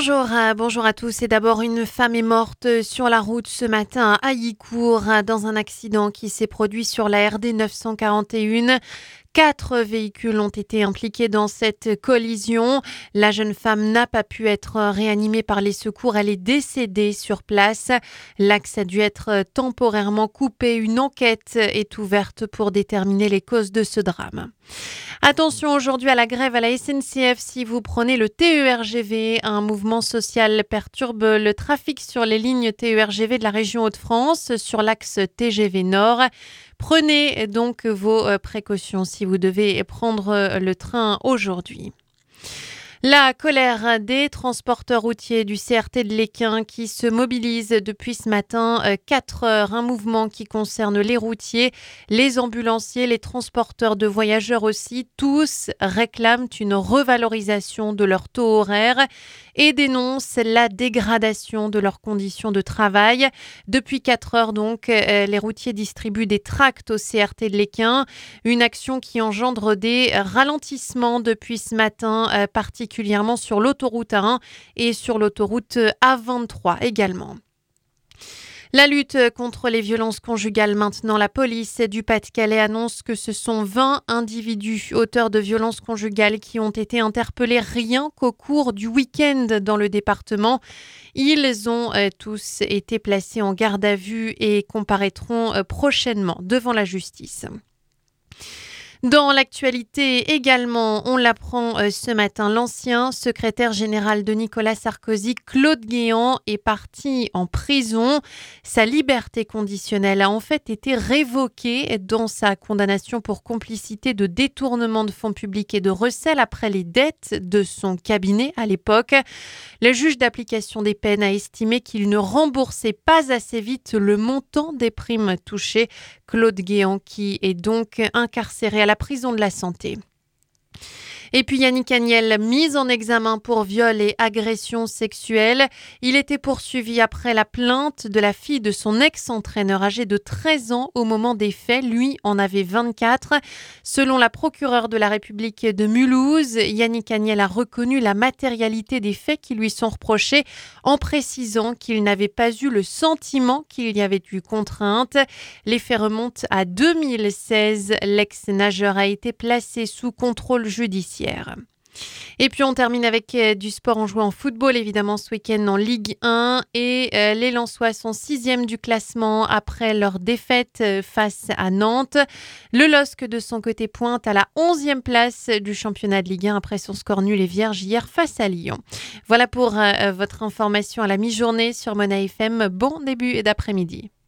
Bonjour à tous. Et d'abord, une femme est morte sur la route ce matin à Haillicourt dans un accident qui s'est produit sur la RD 941. 4 véhicules ont été impliqués dans cette collision. La jeune femme n'a pas pu être réanimée par les secours. Elle est décédée sur place. L'axe a dû être temporairement coupé. Une enquête est ouverte pour déterminer les causes de ce drame. Attention aujourd'hui à la grève à la SNCF si vous prenez le TER-GV. Un mouvement social perturbe le trafic sur les lignes TER-GV de la région Hauts-de-France sur l'axe TGV Nord. Prenez donc vos précautions si vous devez prendre le train aujourd'hui. La colère des transporteurs routiers du CRT de l'Équin qui se mobilisent depuis ce matin 4 heures. Un mouvement qui concerne les routiers, les ambulanciers, les transporteurs de voyageurs aussi. Tous réclament une revalorisation de leur taux horaire et dénoncent la dégradation de leurs conditions de travail. Depuis 4 heures donc, les routiers distribuent des tracts au CRT de l'Équin. Une action qui engendre des ralentissements depuis ce matin, particulièrement sur l'autoroute A1 et sur l'autoroute A23 également. La lutte contre les violences conjugales maintenant. La police du Pas-de-Calais annonce que ce sont 20 individus auteurs de violences conjugales qui ont été interpellés rien qu'au cours du week-end dans le département. Ils ont tous été placés en garde à vue et comparaîtront prochainement devant la justice. Dans l'actualité également, on l'apprend ce matin, l'ancien secrétaire général de Nicolas Sarkozy, Claude Guéant, est parti en prison. Sa liberté conditionnelle a en fait été révoquée dans sa condamnation pour complicité de détournement de fonds publics et de recel après les dettes de son cabinet à l'époque. Le juge d'application des peines a estimé qu'il ne remboursait pas assez vite le montant des primes touchées. Claude Guéant qui est donc incarcéré à la prison de la Santé. Et puis Yannick Agnel, mis en examen pour viol et agression sexuelle. Il était poursuivi après la plainte de la fille de son ex-entraîneur âgé de 13 ans au moment des faits. Lui en avait 24. Selon la procureure de la République de Mulhouse, Yannick Agnel a reconnu la matérialité des faits qui lui sont reprochés en précisant qu'il n'avait pas eu le sentiment qu'il y avait eu contrainte. Les faits remontent à 2016. L'ex-nageur a été placé sous contrôle judiciaire. Et puis on termine avec du sport. On joue en football évidemment ce week-end en Ligue 1 et les Lensois sont 6e du classement après leur défaite face à Nantes. Le LOSC de son côté pointe à la 11e place du championnat de Ligue 1 après son score nul et vierge hier face à Lyon. Voilà pour votre information à la mi-journée sur Mona FM. Bon début d'après-midi.